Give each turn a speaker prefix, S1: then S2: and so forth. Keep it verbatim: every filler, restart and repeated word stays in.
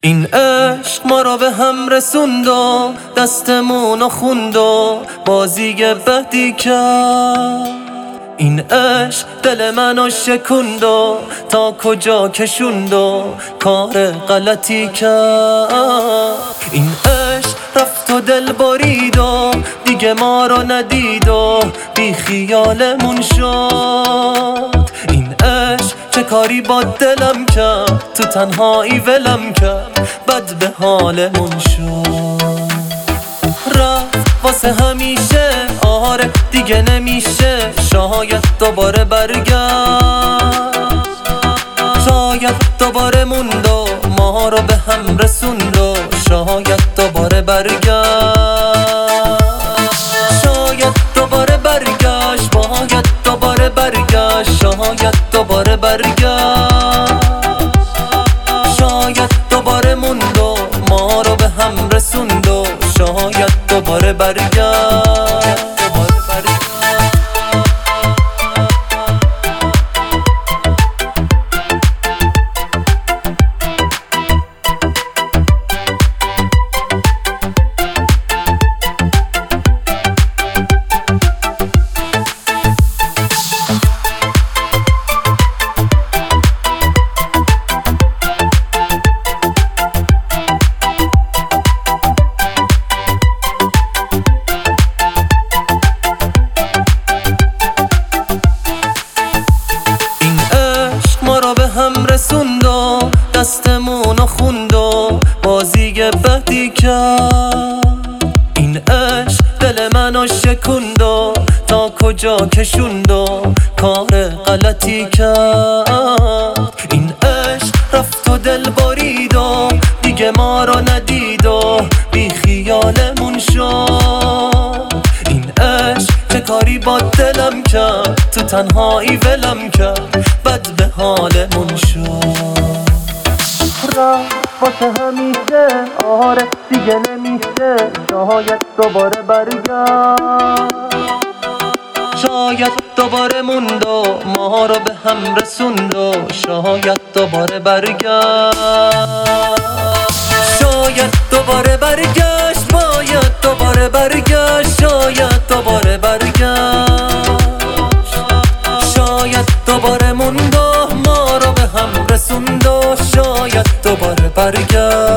S1: این عشق ما را به هم رسوند و دستمونو خوند و بازی بدی کرد. این عشق دل منو شکند و تا کجا کشوند و کار غلطی کرد. این عشق رفت و دل برید و دیگه ما رو ندید و بی خیالمون شد. این عشق چه کاری با دلم کرد، تو تنهایی ولم کرد، بد به حالمون شد. رفت واسه همیشه، آره دیگه نمیشه، شاید دوباره برگرد. شاید دوباره موند و ما رو به هم رسوند و شاید دوباره برگرد. شاید دوباره برگشت، باید دوباره برگشت، شاید دوباره برگشت. شاید دوباره موند و ما رو به هم رسوند و شاید دوباره برگشت. هم رسوند و دستمونو خوند و بازی بدی کرد. این عشق دل منو شکند و تا کجا کشوند و کار غلطی کرد. این عشق رفت و دل برید و دیگه ما رو ندید و بی خیالمون شد. این عشق چه کاری با دلم کرد، تو تنهایی ولم کرد، بد به حالمون شد. رفت واسه همیشه، آره دیگه نمیشه، شاید دوباره برگرد. شاید دوباره موند و ما رو به هم رسوند و شاید دوباره برگرد. شاید دوباره برگشت، باید دوباره برگشت، شاید دوباره برگشت. شاید دوباره موند و ما رو به هم رسوند و شاید دوباره برگشت.